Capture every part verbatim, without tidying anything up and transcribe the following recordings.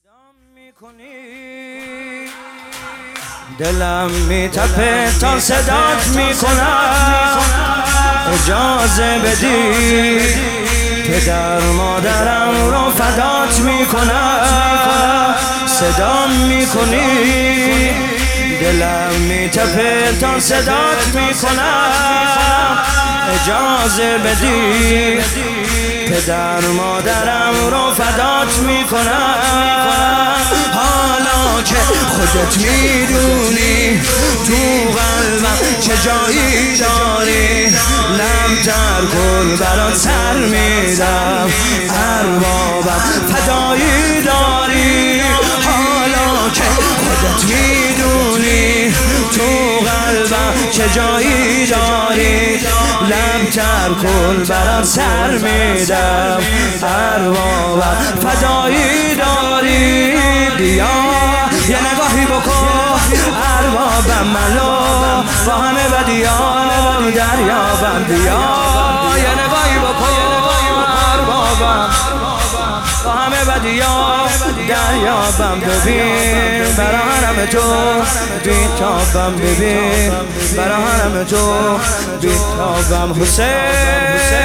دلم میتپه تا صدات میکنم، اجازه بدی پدر مادرم رو فدات میکنم. صدام میکنی دلم میتپه تا صدات میکنم، اجازه بدی پدر مادرم رو فدات میکنم. حالا که خودت میدونی تو قلبم چه جایی داری، لب در کن برات سر میدم، اربابم فدایی داری. حالا که خودت میدونی تو قلبم چه جایی داری، لب در کن برات سر میدم، اربابم فدایی داری. بیا یه نگاهی بکن اربابم، منو با همه بدیام دریابم. بیا یه نگاهی بکن اربابم، با همه بدیام دریابم. ببین برا حرم تو بیتابم، ببین برا حرم تو بیتابم. حسین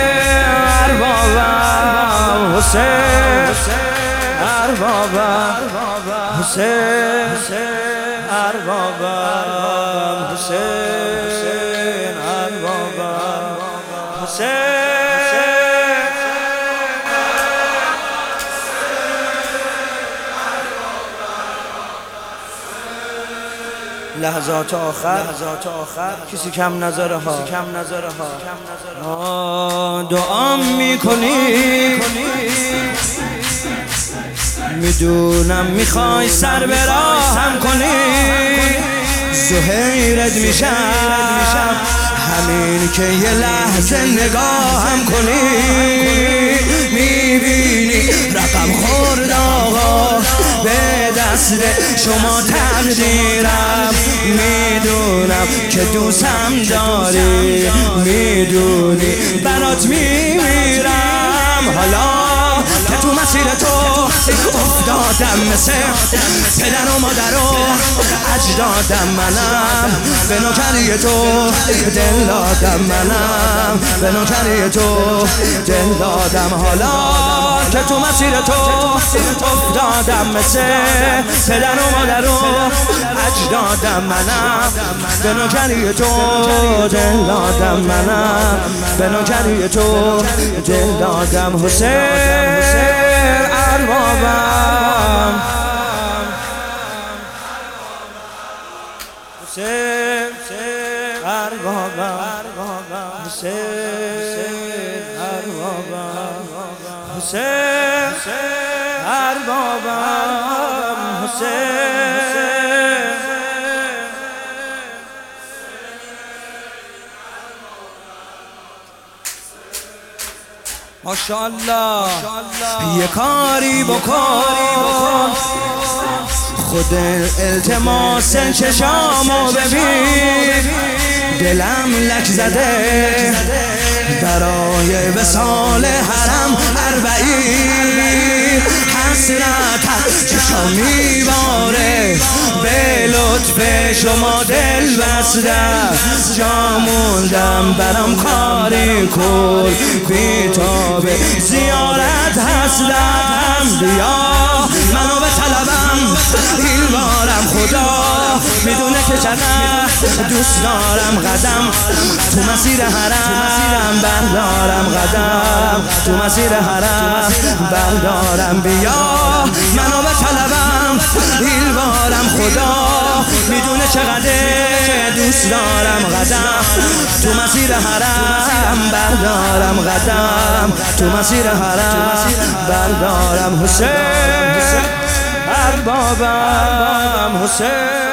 اربابم، حسین اربابم، حسین اربابم، حسین اربابم، حسین. لحظات آخر لحظات آخر کسی کم نظره ها، کسی کم نظره ها. دعا میکنی میدونم میخوای سر به راهم کنی، زهیرت میشم همین که یه لحظه نگاهم کنی. میبینی رقم خورد آقا به دست شما تقدیرم، میدونم که دوستم داری، میدونی برات میمیرم. حالا که تو مسیر تو افتادم مثل پدر و مادر و اجدادم، منم به نوکری تو دل دادم، منم به نوکری تو دل دادم. حالا که تو مسیر تو افتادم مثل پدر و مادر و اجدادم، منم به نوکری تو دل دادم، منم به نوکری تو دل دادم. حسین اربابم، حسین اربابم، حسین اربابم، حسین اربابم، حسین. ماشاءالله یه کاری بکن، خود التماس چشامو ببین، دلم لک زده برای وصال حرم اربعین. حسرت چشام میباره به لطف شما دل بستم، جا موندم برام کاری کن، بیتاب زیارت هستم. بیا منو به طلبم این بارم، خدا میدونه که چقدر دوست دارم. قدم تو مسیر حرم بردارم، قدم تو مسیر حرم بردارم. بیا منو به طلبم این بارم، خدا میدونه چقدر دوست دارم. قدم تو مسیر حرم بردارم، قدم تو مسیر حرم بردارم. حسین اربابم، حسین